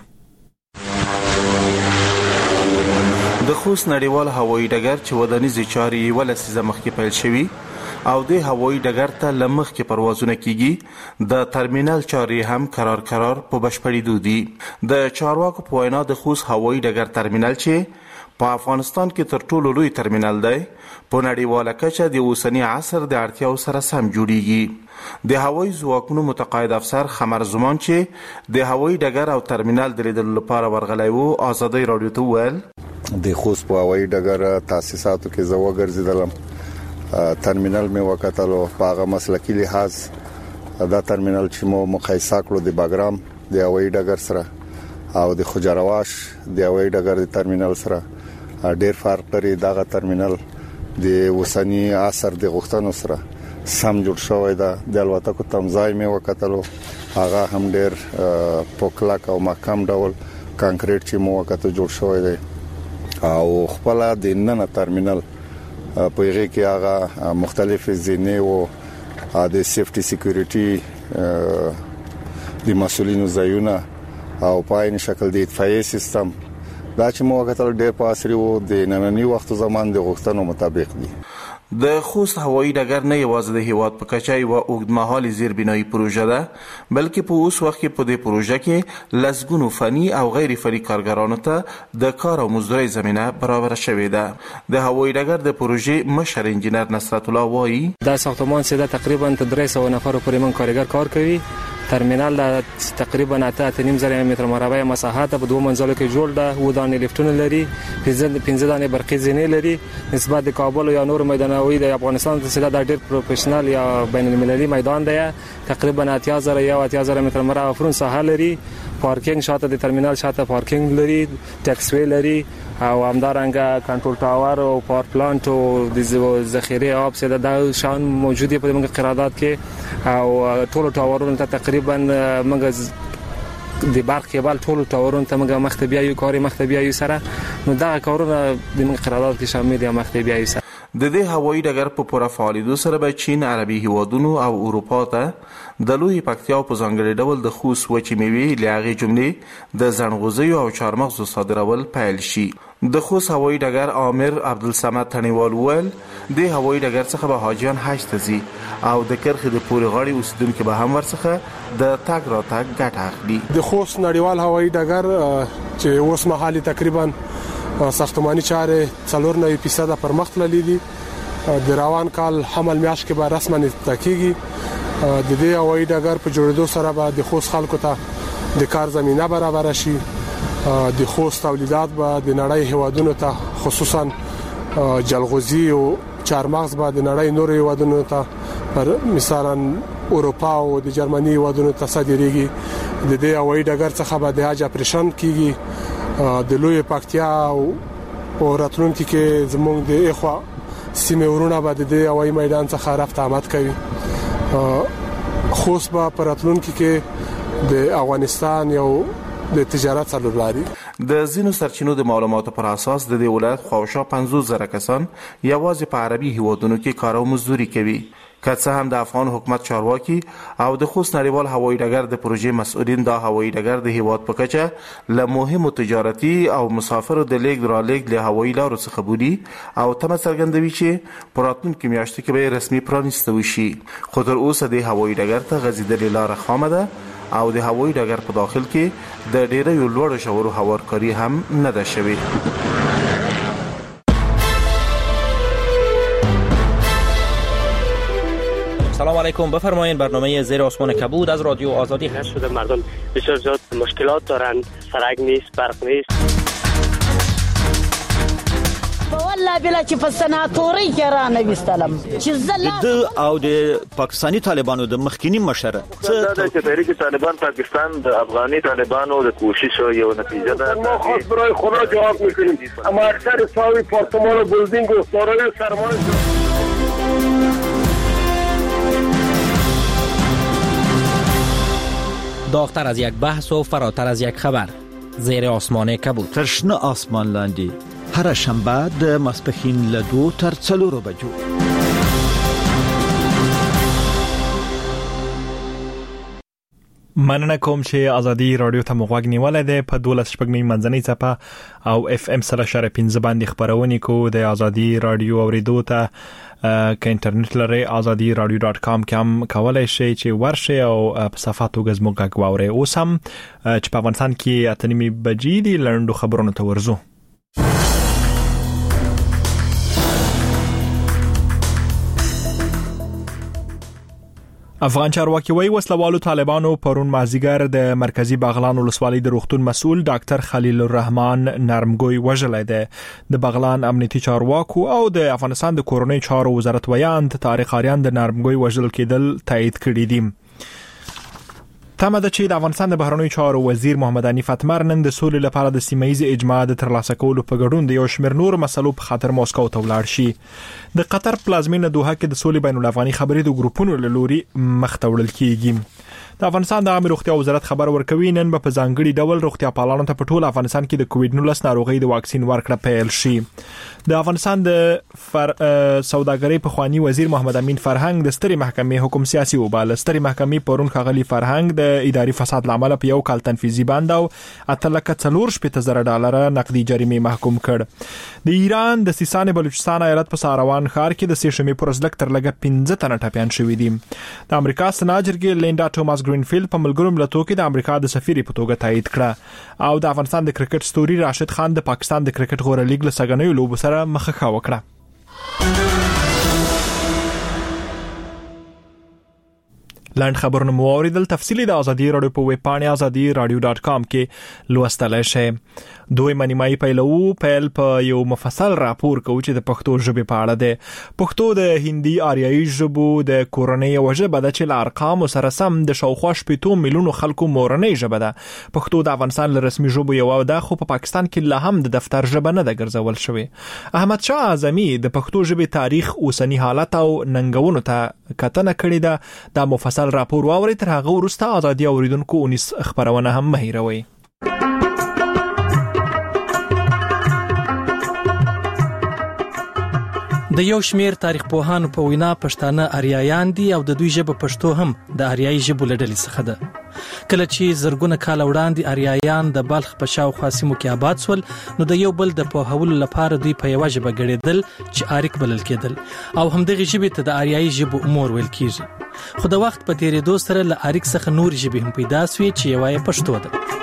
د خوست نړیوال هوایي ډګر چې ودانیزي چارې ولسیزه مخکې پیل شوي او د هوایي ډګر ته لمخ کې پروازونه کیږي، د ترمینل چارې هم قرار قرار په بشپړېدو دي. د چارواکو په وینا د خوست هوایي ډګر ترمینل چې په افغانستان کې تر ټولو لوی ترمینل دی، په نړیواله کچه د اوسنی عصر د اړتیاو سره سم جوړیږي. د هوایي ځواکونو متقاعد افسر خمر زمان چې د هوایي ډګر او ترمینل د لیدلو لپاره ورغلی وو، آزادۍ راډیو ته وویل د خوست په هوایي ډګر تاسیساتو کې زه وګرځیدلم، ترمینل مې وکتلو. په هغه مسلکي لحاظ دا ترمینل چې مو مقایسه کړو د باګرام د هوایي ډګر سره او د خجرواش د هوایي ډګر د ترمینل سره ډېر فرق لري. دغه ترمینل د اوسنی عصر د غوښتنو سره سم جوړ شوی دی. د الوتکو تمځای مې وکتلو، هغه هم ډېر پوکلک او محکم ډول کانکریټ چې مو وکړو جوړ شوی دی او خپل د نن ترمینل په هغه کې هغه مختلف زینې او د سیفټي سکیورټي د مسولینو ځایونه او په عین شکل د اطفائیه سیستم دا چې مو وکړل ډېر په عصري وو د نننی وخت زمان د غوښتنو مطابق دي. د خوست هوایي ډګر نه یوازې د هیواد په کچه یوه اوږدمهالي زیربنایي پروژه ده، بلکې په اوس وخت کې په دې پروژه کې لسګونو فني او غیر فني کارګرانو ته د کار او مزدورۍ زمینه برابره شوې ده. د هوایي ډګر د پروژې مشر انجینر نصرت الله وایي دا ساختمان چې تقریبا درې سوه نفر پورې من کارګر کار کوي. ترمینل د تقریبا اته نیم زره متر مربع مساحت په دوه منزلو کې جوړ ده، و دانې لیفتونه لري، پنځه دانې برقي زینې لري. نسبت د کابل یا نور میدانوي د افغانستان څخه د ډېر پروفیشنل یا بین المللي میدان دی. تقریبا اتیا زره یا اتیا زره متر مربع فرون ساحه لري. پارکینګ شاته د ترمینل شاته پارکینګ لري، ټیکس وی لري او همدارنګه کنټرول ټاور او پاور پلانټ او د ذخیره آب سره د شان موجودي په موږ قرارداد کې او ټول ټاورونو ته تقریبا موږ د برق کیبل ټول ټاورونو ته موږ مختبیا یو کاری مختبیا یو سره نو دا کارونه د موږ قرارداد کې شامل دي مختبیا یو سره. د دې هوایي ډګر په پوره فعالیدو سره به چین، عربي هیوادونو او اروپا ته د لوی پکتیا په ځانګړي ډول د خوست وچې میوې له هغې جملې د زڼغوزیو او چارمغزو صادرول پیل شي. د خوست هوایي ډګر امیر عبدالصمد تڼیوال وویل د هوایي ډګر څخه به حاجیان حج ته ځي او د کرخې د پورې غاړې اوسیدونکي به هم ورڅخه د تګ راتګ ګټه اخلي. د خوست نړیوال هوایي ډګر چې اوس مهال تقریبا ساختماني چارې څلور نوي فیصد پرمخ تللي دي. د روان کال حمل میاشت کې به رسما افتتاح کیږي. د دې هوایي ډګر په جوړېدو سره به د خوست خلکو ته د کار زمينه برابر شي. د خوست تولیدات به د نړۍ هیوادونو ته خصوصا جلغوزي او چارمغز به د نړۍ نور هیوادونو ته پر مثلا اروپا او د جرمني هیوادونو ته صادریږي. د دې هوایي ډګر څخه به د حج اپریشن کیږي. د لوی پکتیا او راتلونکي کې زموږ د اخوا سیمه ورونه به د هوایي میدان څخه رفت آمد کوي. خوست به په راتلونکي کې د افغانستان یو د تجارت څلورلاري. د ځینو سرچینو د معلوماتو پر اساس د دې ولایت خواوشا پنځوس زره کسان یوازې په عربي هیوادونو کې کار او مزدوري کوي. که څه هم د افغان حکومت چارواکي او د خوست نړیوال هوایي ډګر د پروژې مسؤلین دا هوایي ډګر د هیواد په کچه له مهمو تجارتي او مسافرو د لیږد رالېږد له هوایي لارو څخه بولي او تمه څرګندوي چې په راتلونکو میاشتو کې به رسمي پرانیسته وشي. خو تر اوسه د هوایي ډګر ته غځېدلې لاره خامه ده او د هوایي ډګر په داخل کې د ډېرو لوړو ژورو هوارکاري هم نه ده شوې. سلام علیکم، بفرمایید. برنامه زیر آسمان کبود از رادیو آزادی هست. شده مردم بسیار زیاد مشکلات دارند، سرک نیست، برق نیست. والله بلا چې په سناتوري کې را نه وستلم چې زله د او د پاکستاني طالبانو د مخکینی مشر څه د تحریک طالبان پاکستان د افغاني طالبانو د کوشش یو نتیجه ده. ما خاص برای خدا جواب میکنیم اما اکثر ساوی پارتمان و بلدینگ و سارای سرمان داغتر از یک بحث و فراتر از یک خبر. زیر آسمان کبود. ترشنه آسمان لاندی. هر شنبه د ماسپښین له دو تر څلورو بجو. مننه کوم چې ازادي رادیو ته مغوږ نیولای دی په دولس شپږمې منځنۍ څپه او اف ام سره شاره پنځه باندې خبرونه کو د ازادي رادیو اوریدو ته که انټرنیټ لري ازادي رادیو ډاټ کام کې هم کولای شئ چې ورشئ او په صفحاتو غزمو غږ واورئ. اوس هم چې په افغانستان کې اته نیمې بجې دي لړندو خبرونو ته ورزو. افغان چارواکي وایي وسلوالو طالبانو پرون مازیګر د مرکزی بغلان ولسوالۍ د روغتون مسؤل ډاکټر خلیل الرحمن نرمګوی وژلای دی. د بغلان امنیتي چارواکو او د افغانستان د کورنۍ چارو وزارت ویاند طارق آریان د نرمګوی وژل کېدل تایید کړی دي. تمه ده چې د افغانستان د بهرنیو چارو وزیر محمد حنیف اتمر نن د سولې لپاره د سیمه‌ایز اجماع د ترلاسه کولو په ګډون د یو شمېر نور مسلو په خاطر موسکو ته ولاړ شي. د قطر پلازمینه دوحه کې د سولې بین الافغاني خبرې د ګروپونو له لوري مخ ته وړل کیږي. د افغانستان د عامه روغتیا وزارت خبر ورکوي نن په ځانګړي ډول روغتیا پالانو ته په ټول افغانستان کې د کووډ نولس ناروغي د واکسین ورکړه پیل شي. د افغانستان د فر... سوداګرۍ په خوانی وزیر محمد امین فرهنګ د ستري محکمې حکم سیاسي وباله. ستري محکمې پرون خغلی فرهنګ د اداري فساد لامل په یو کال تنفيذي باند او اتلکه څلور شپږ زره ډالر نقدي جریمه محکوم کړ. د ایران د سیستان بلوچستان ایالت په ساروان ښار کې د سیشمې پرزلک تر لګه پنځه تنه ټپيان شوې دي. د امریکا سناجرګي لینډا ټوماس ګرینفیلد په ملګرو ملتونو کې د امریکا د سفیر په توګه تایید کړه او د افغانستان د کرکټ ستوري راشد خان د پاکستان د کرکټ غوړه لیګ له سګنیو لوبو سره مخه وکړه. لاند خبرونه مو اوریدل. تفصیلی د ازادي رادیو په ویب پاڼه ازادي رادیو ډاټ کام کې لوستلای شئ. دوی منیمای پیلو پیل په یو مفصل راپور کوي چې د پښتو ژبې په اړه ده. پښتو د هندي آریایي ژبو د کورنۍ ژبه ده چې له ارقامو سره سم د شاوخوا شپږ میلیونو خلکو مورنۍ ژبه ده. پښتو د افغانستان له رسمي ژبو یو ده خو په پاکستان کې لا هم د دفتر ژبه نه ده ګرځول شوې. احمد شاه اعظمي د پښتو ژبې تاریخ اوسنی حالت او ننګونو ته کتنه کړې ده. دا مفصل راپور واوري تر هغه وروسته ازادي اوریدونکو اونیس خبرونه هم مهیروي. د یو شمیر تاریخ پوهانو په وینا پښتانه آریایان دي او د دوی ژبه پښتو هم د آریایي ژبو له ډلې څخه ده. کله چې زرګونه کال وړاندې آریایان د بلخ په شاوخوا سیمو کې آباد شول نو د یو بل د پوهولو لپاره دوی په یوه ژبه ګړېدل چې آریک بلل کېدل او همدغه ژبې ته د آریایي ژبو مور ویل کېږي. خو د وخت په تیریدو سره له آریک څخه نور ژبې هم پیدا شوې چې یوه یې پښتو ده.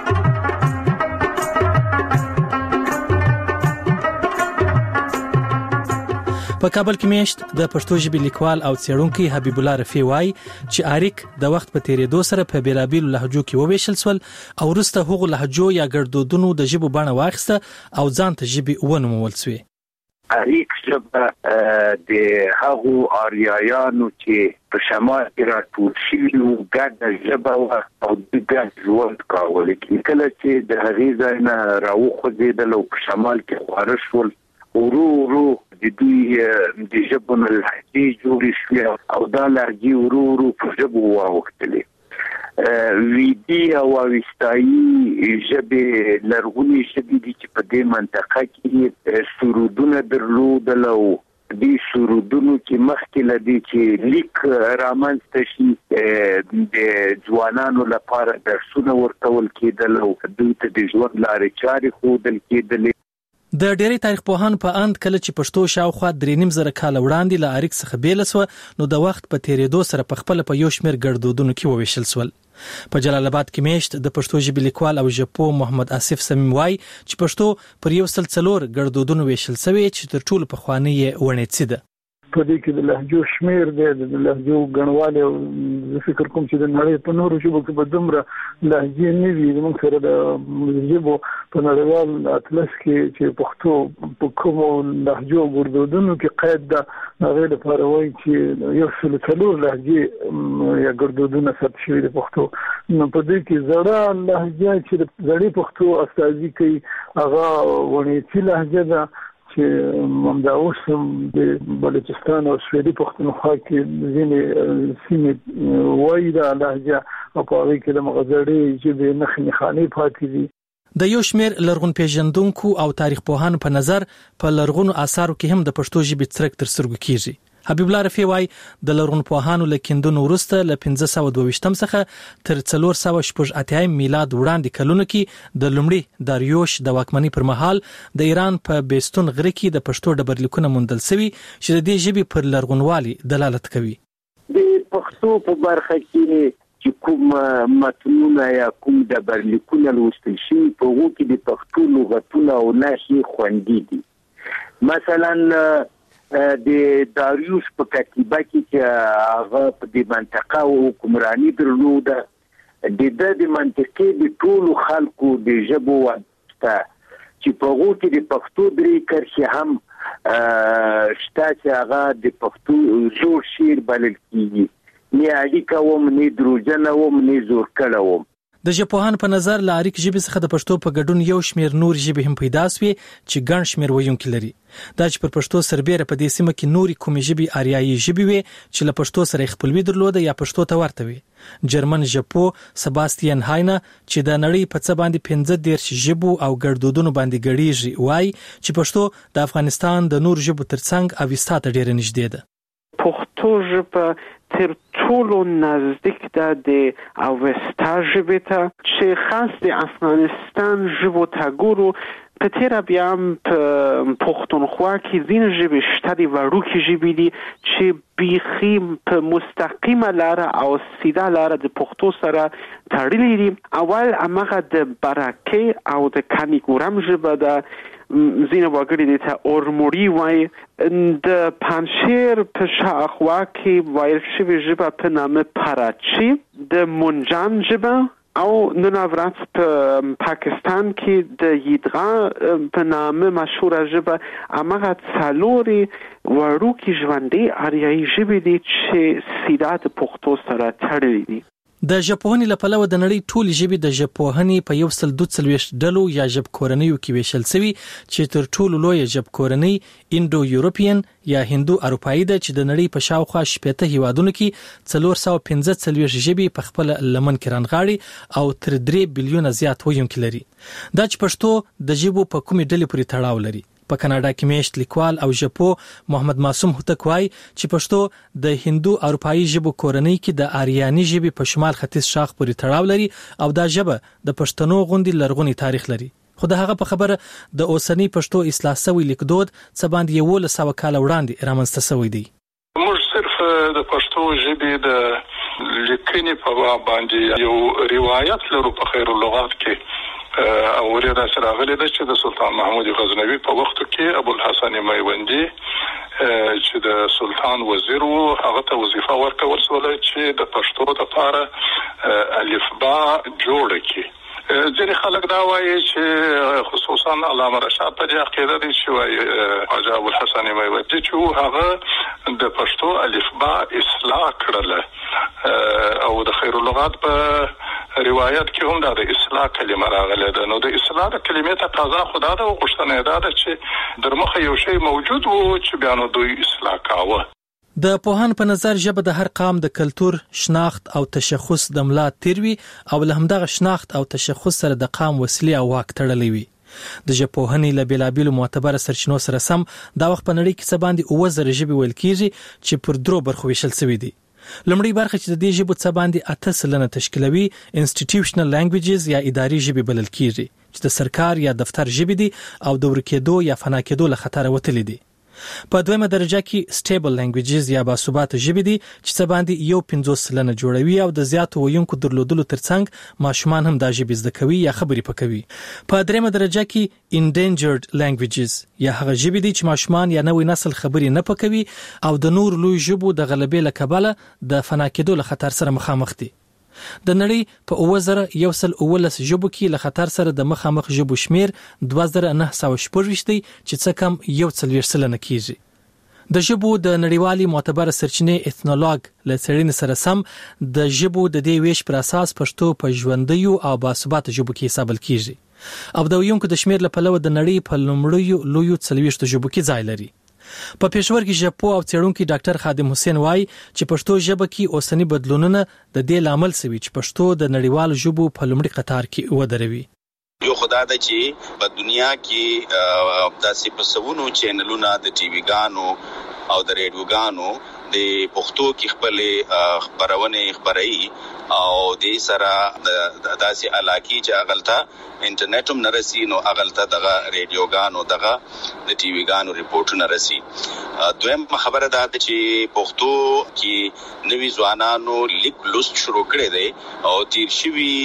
په کابل کې میشت د پښتو ژبې لیکوال او څېړونکی حبیب الله رفیع وایي چې آریک د وخت په تیریدو سره په بیلابیلو لهجو کې وویشل شول او وروسته هغو لهجو یا ګړدودونو د ژبو بڼه واخیسته او ځان ته ژبې ونومول شوې. آریک ژبه د هغو آریایانو چې په شمال کې راټول شوي وو ګډه ژبه وه او دوی ګډ ژوند کاوه. کله چې د هغې ځای نه راوخوځېدل او په شمال کې خواره شول ورو ورو د دوی د ژبو نه لهجې جوړې شوې او دا لهجې ورو ورو په ژبو واوښتلې. ویدي او اوستایي ژبې لرغونې ژبې دي چې په دې منطقه کې سرودونه درلودل او دې سرودونو کې مخکې له دې چې لیک رامنځته شي د ځوانانو لپاره درسونه ورکول کېدل او دوی ته د ژوند لارې چارې ښودل کېدلې. د ډېری تاریخ پوهانو په اند کله چې پښتو شاوخوا درې نیم زره کاله وړاندې له آریک څخه بیله سوه نو د وخت په تیریدو سره په خپله په یو شمېر ګړدودونو کې وویشل سول. په جلال آباد کې میشت د پښتو ژبې لیکوال او ژبپوه محمد آصف صمیم وایي چې پښتو پر یو سل څلور ګړدودونو ویشل سوې چې تر ټولو پخوانۍ یې ونیڅي ده. په دې کې د لهجو شمیر دی د لهجو غنواله زه فکر کوم چې د نړۍ په نورو ژبو کې به دومره لهجې نه وي زموږ سره د ژبو په نړیوال اطلس کې چې پښتو په کومو لهجو ګردودونو کې قید ده هغې لپاره وایي چې یو سل څلور لهجې یا ګردودونه ثبت شوي د پښتو نو په دې کې زړه لهجه چې د زړې پښتو استازي کوي هغه ونیتي لهجه ده چې همدا اوس هم د بلوچستان او سویلي پښتونخوا کې ځینې سیمې وایي دا لهجه او په هغې کې د مغزړې ژبې نښې نښانې پاتې دي. د یو شمېر لرغون پیژندونکو او تاریخ پوهانو په نظر په لرغونو آثارو کې هم د پښتو ژبې څرک تر سترګو کیږي. حبیب الله رفیع وایي د لرغون پوهانو له کیندنو وروسته له پنځه سوه دوه ویشتم څخه تر څلور سوه شپږ اتیایم میلاد وړاندې کلونو کې د لومړي داریوش د واکمنۍ پر مهال د ایران په بیستون غره کې د پښتو ډبرلیکونه موندل شوي چې د دې ژبې پر لرغونوالي دلالت کوي. د پښتو په برخه کې چې کوم متنونه یا کوم ډبرلیکونه لوستل شوي په هغو کې د پښتو لغتونه او نښې خوندي دي. مثلا د داریوش په کتیبه کې چې هغه په دې منطقه او حکمرانی درلوده د د د منطقې د ټولو خلکو د ژبو واسطه چې په هغو کې د پښتو درې کرښې هم شته چې هغه د پښتو زوړ شعر بلل کېږي نه اړیکه وم نه دروژنه وم نه زور کړه وم. د ژبپوهانو په نظر له اریک ژبې څخه د پښتو په ګډون یو شمېر نور ژبې هم پیدا سوې چې ګڼ شمېر ویونکي لري. دا چې پر پښتو سربېره په دې سیمه کې نورې کومې ژبې آریایي ژبې وې چې له پښتو سره خپلوي درلوده یا پښتو ته ورته وي. جرمن ژبپوه سباستین هاینه چې د نړۍ په څه باندې پنځه دېرش ژبو او ګړدودونو باندې ګډېږي وایي چې پښتو د افغانستان د نورو ژبو ترڅنګ اوستا ته ډېره نږدې ده. پښتو ژبه تر ټولو نزدیک ده د اوستا ژبې ته چې خاص د افغانستان ژبو ته ګورو په تیره بیا هم په پښتونخوا کې ځینې ژبې شته دي وړوکې ژبې دي چې بیخي په مستقیمه لاره او سیده لاره د پښتو سره تړلي دي. اول هماغه د برکې او د کانیګورم ژبه ده ځینې وګړي دې ته اورموړي وایي. د پنجشیر په شاوخوا کې ویل شوې ژبه په نامه پراچی، د منجان ژبه او نن ورځ په پاکستان کې د یدغا په نامه مشهوره ژبه هماغه څلورې وړوکې ژوندۍ آریایي ژبې دي چې سیده د پښتو سره تړلي دي. د ژبپوهنې له پلوه د نړۍ ټولې ژبې د ژبپوهنې په یو سل دوه څلوېښت ډلو یا ژبکورنیو کې ویشل شوي چې تر ټولو لویه ژبکورنۍ انډو یورپین یا هندو اروپایي ده چې د نړۍ په شاوخوا شپېته هیوادونو کې څلور سوه پنځه څلوېښت ژبې په خپل لمن کې رانغاړي او تر درې بلیونه زیات ویونکي لري. دا چې پښتو د ژبو په کومې ډلې پورې تړاو لري. په کاناډا کې میشت لیکوال او ژبپوه محمد معصوم هوتک وایي چې پښتو د هندو اروپایي ژبو کورنۍ کې د آریاني ژبې په شمال ختیځ شاخ پورې تړاو لري او دا ژبه د پښتنو غوندې لرغونی تاریخ لري. خو د هغه په خبره د اوسنی پښتو اصلاح شوی لیکدود څه باندې یولس سوه کاله وړاندې رامنځته شوی دی. موږ صرف د پښتو ژبې د لیکنې په باب باندې یو روایت لرو په خیر اللغات کې او ورته سره غلي ده چې د سلطان محمود غزنوي په وخت کې ابو الحسن میوندی چې د سلطان وزیر وو هغه ته وظیفه ورکول شوه چې د پښتو لپاره الفبا جوړ کړي. ځینې خلک دا وایي چې خصوصا علامه رشاد په دې عقیده دي چې وایي حاجي ابو الحسن میوندی چې هغه د پښتو الفبا اصلاح کړله او د خیر اللغات په روایت کې هم د اصلاح کلمه راغله ده. نو د اصلاح د کلمې ته تازه خدا ده او غوښتنه ده چې در مخه یو شی موجود وو چې بیا نو دوی اصلاح کاوه. د پوهان په نظر ژبه د هر قام د کلتور، شناخت او تشخص د ملا تیر وي او له همدغه شناخت او تشخص سره د قام وسیلې او واک تړلی وي. د ژبپوهنې له بیلابیلو معتبره سرچینو سره سم دا وخت په نړۍ کې څه باندې اووه زره ژبې ویل کېږي چې پر درو برخو ویشل شوي دي. لومړی برخه چې د دې ژبو څه باندې اته سلنه تشکیلوي انسټیټیوشنل لانګویجز یا اداري ژبې بلل کېږي چې د سرکار یا دفتر ژبې دي او د ورکېدو یا فنا کېدو له خطره وتلې دي. په دویمه درجه کې سټیبل لانګویجز یا باثباته ژبې دي چې څه باندې یو پنځوس سلنه جوړوي او د زیاتو ویونکو درلودلو ترڅنګ ماشومان هم دا ژبې زده کوي یا خبرې پکوي. په دریمه درجه کې endangered languages یا هغه ژبې دي چې ماشومان یا نوې نسل خبرې نه پکوي او د نور لوی ژبو د غلبې له کبله د فنا کېدو له خطر سره مخامخ دي. د نړۍ په اووه زره یو سل اوولس ژبو کې له خطر سره د مخامخ ژبو شمیر دوه زره نه سوه شپږ دی چې څه کم یو څلوېښت سلنه کیږي. د ژبو د نړیوالي معتبره سرچینې ایتنولوګ له څېړنې سره سم د ژبو د دې ویش پر اساس پښتو په ژوندیو او باثباته ژبو کې حسابل کیږي او د ویونکو د شمیر له پلوه د نړۍ په لومړیو لویو څلوېښتو ژبو کې ځای لري. په پېښور کې ژبپوه او څېړونکي ډاکټر خادم حسین وایي چې پښتو ژبه کې اوسنی بدلونونه د دې لامل سوي چې پښتو د نړیوالو ژبو په لومړي قطار کې ودروي. یو خدای د چې په دنیا کې داسې پسونو چینلونه د ټي وي ګانو او د ریډیو ګانو د پښتو کې خپل خبرونه خبري او د سره د داسې علاقې چې اغلطه انټرنیټ هم نرسي نو اغلطه دغه ریډیو ګانو دغه د ټي وي ګانو ریپورتونه رسي. دویم خبره ده چې پښتو کې نوي ځوانانو لیک لوست شروع کړي دي او تیر شوي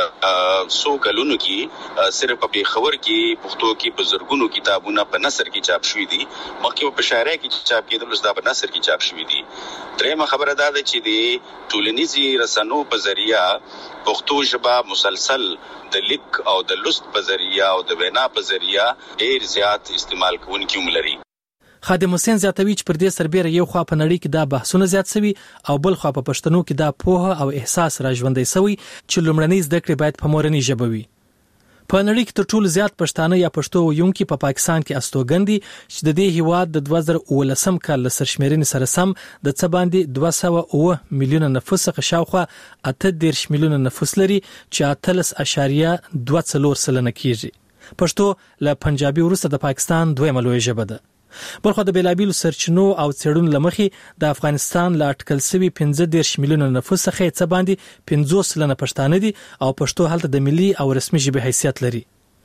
سو کلونو کې صرف په خبر کې پښتو کې بزرګونو کتابونه په نثر کې چاپ شوي دي مخکې په شاعرۍ کې چاپ کېدل اوس دا په نثر کې چاپ شوي دي. درېمه خبره ده چې د ټولنیزي رسنو په ذریعہ پښتو ژبه مسلسل د لیک او د لوست په ذریعہ او د وینا په ذریعہ ډېر زیات استعمال کوونکي هم لري. خادم حسین زیاتوي چې پر دې سربېره یو خوا په نړۍ کې دا بحثونه زیات شوي او بل خوا په پښتنو کې دا پوهه او احساس راژوندی شوی چې لومړنۍ زده کړې باید په مورنۍ ژبه وي. په نړۍ کې تر ټولو زیات پښتانه یا پښتو ویونکي په پا پاکستان کې استوګن دي چې د دې هیواد د دوه زره اوولسم کال له سرشمېرنې سره سم د څه باندې دوه سوه اووه میلیونه نفوس څخه شاوخوا اته دېرش میلیونه نفوس لري چې اتلس اعشاریه دوه څلور سلنه کیږي. پښتو له پنجابي وروسته د پاکستان دویمه لویه ژبه ده. بلخو د بیلابیلو سرچینو او څېړنو له مخې د افغانستان له اټکل شوي پنځه دېرش میلیونه نفوس څخه څه باندې پنځوس سلنه پښتانه دي او پښتو هلته د ملي او رسمي ژبې حیثیت لري.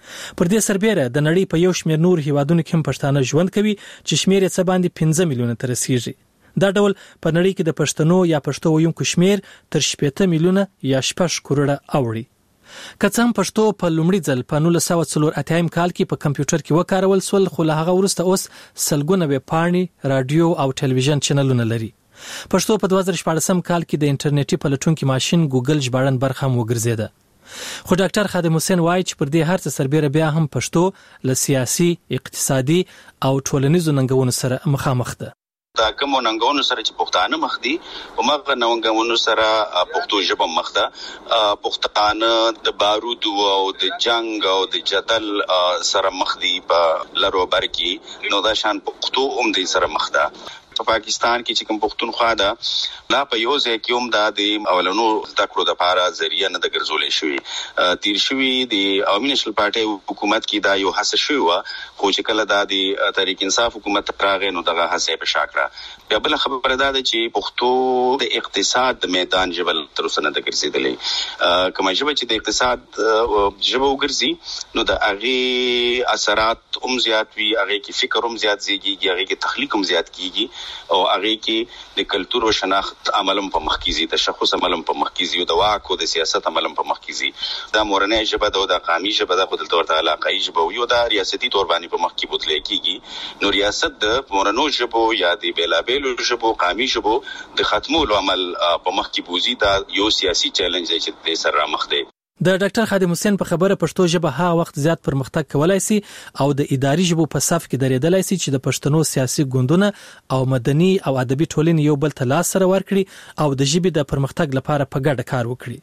پر دې سربېره د نړۍ په یو شمېر نور هیوادونو کې هم پښتانه ژوند کوي چې شمیر یې څه باندې پنځه میلیونه ته رسیږي. دا ډول په نړۍ کې د پښتنو یا پښتو ویونکو شمیر تر شپېته میلیونه یا شپږ کروړه اوړي. که څه هم پښتو په لومړي ځل په نولس سوه څلور اتیایم کال کې په کمپیوټر کې وکارول سول خو له هغه وروسته اوس سلګونه ویبپاڼې راډیو او ټلویزیون چینلونه لري. پښتو په دوه زره شپاړسم کال کې د انټرنیټي پلټونکي ماشین ګوګل ژباړن برخه هم وګرځیده. خو ډاکټر خادم حسین وایي چې پر دې هر څه سربېره بیا هم پښتو له سیاسي، اقتصادي او ټولنیزو ننګونو سره مخامخ ده. دا کوم ننګونو سره چې پښتانه مخ دي او مغه ننګونو سره پښتو ژبه مخ ده. پښتانه د بارود او د جنگ او د جدل سره مخ دي په لارو بر کې نو دا شان پښتو هم دې سره مخ ده. په پاکستان کې چې کوم پښتونخوا ده لا په یو ځای کې هم دا د اولنو زده کړو د لپاره ذریعہ نه د ګرځولې شوی. تیر شوی د عوامي نشل پارټي حکومت کې دا یو هڅه شوی و خو چې کله دا د تحریک انصاف حکومت راغی نو دغه هڅه په شاکره. بیا بل خبره ده چې پښتو د اقتصاد د میدان جبل تر اوسه نه د ګرځېدلې. کومه ژبه چې د اقتصاد ژبه وګرځي نو د هغې اثرات هم زیات وي، هغې کې فکر هم زیات زیږي، هغې کې تخلیق هم زیات کیږي او هغه کې د کلچر او شناخت عملم په مخ کې زی تشخص عملم په مخ کې زی او د واک او د سیاست عملم په مخ کې زی. دا مورنۍ ژبه ده او د قومي ژبه ده خو دلته ورته علاقايي ژبه یو د ریاستي تور باندې په مخ کې بوتل کېږي. نو ریاست د مورنو ژبو یا د بیلابېلو ژبو قومي ژبو د ختمولو عمل په مخ کې بوزي. دا یو سیاسي چیلنج دی چې د سره مخ دی. د ډاکټر خادم حسین په خبره پښتو ژبه هغه وخت زیات پرمختګ کولای شي او د اداري ژبو په صف کې درېدلای شي چې د پښتنو سیاسي ګوندونه او مدني او ادبي ټولنې یو بل ته لاس سره ورکړي او د ژبې د پرمختګ لپاره په ګډه کار وکړي.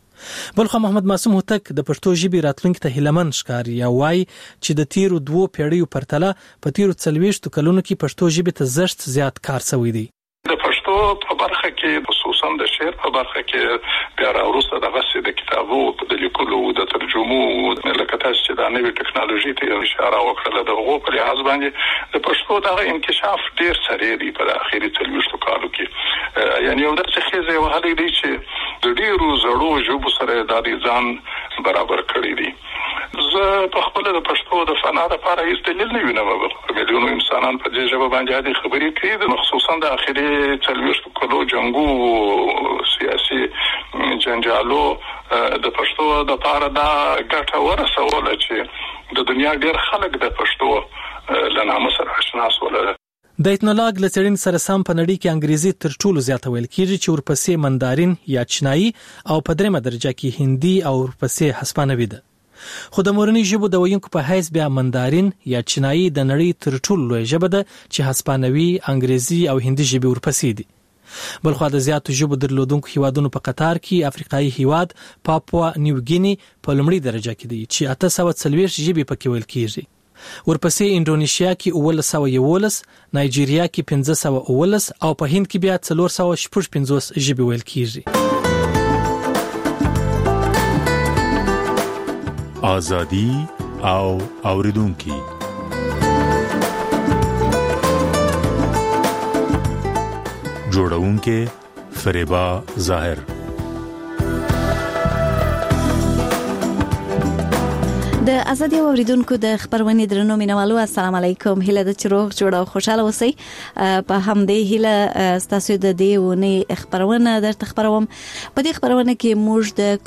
بلخو محمد معصوم هوتک د پښتو ژبې راتلونکي ته هیلمن ښکاري او وایي چې د تیرو دوو پیړیو پرتله په تیرو څلوېښتو کلونو کې پښتو ژبې ته زښت زیات کار شوی دی. د پښتو په برخه کې خصوصا د شعر په برخه کې بیا راوروسته د غسې د کتابو د لیکلو د ترجمو لکه تاسو چې د نوې ټکنالوژي ته اشاره وکړه د هغو په لحاظ باندې د پښتو دغه انکشاف ډېر سریع دی په اخري څلوېښتو کالو کې. یعنی یو داسې ښځې وهلی دی چې د ډېرو زړو ژبو سره دا ځان برابر کړی دی. زه په خپل د پښتو د فنا لپاره هیڅ دلیل نه وینم. میلیونو انسانان په دې ژبه باندې عادي خبرې کوي، خصوصا د اخري څلوېښت کلو جنګو سیاسي جنجالو د پښتو د لپاره دا ګټه ورسوله چې د دنیا ډېر خلک د پښتو له نامه سره آشنا شول. د ایتنولاګ له څېړنې سره سم په نړۍ کې انګریزي تر ټولو زیاته ویل کېږي چې ورپسې مندارین یا چینایي او په درېمه درجه کې هندي او ورپسې هسپانوي ده. خو د مورنۍ ژبو د ویونکو په حیث بیا مندارین یا چینایي د نړۍ تر ټولو لویه ژبه ده چې هسپانوي، انګریزي او هندي ژبې ورپسې دي. بلخوا د زیاتو ژبو درلودونکو هیوادونو په قطار کې افریقایي هیواد پاپوا نیو ګینی په لومړۍ درجه کې دی چې اته سوه څلوېښت ژبې پکې ویل کېږي. ورپسې انډونیشیا کې اوولس سوه یولس، نایجیریا کې پنځه سوه اوولس او په هند کې بیا څلور سوه شپږ پنځوس ژبې ویل کېږي. ازادي او اوریدونکي جوړونکي فریبا ظاهر. د ازادي اوریدونکو د خبرونې درنو مینوالو السلام علیکم. هیله د چروغ جوړ او خوشاله اوسئ. په همدې هیله ستاسو د دې ونې خبرونه درته خبروم. په دې خبرونه کې موږ د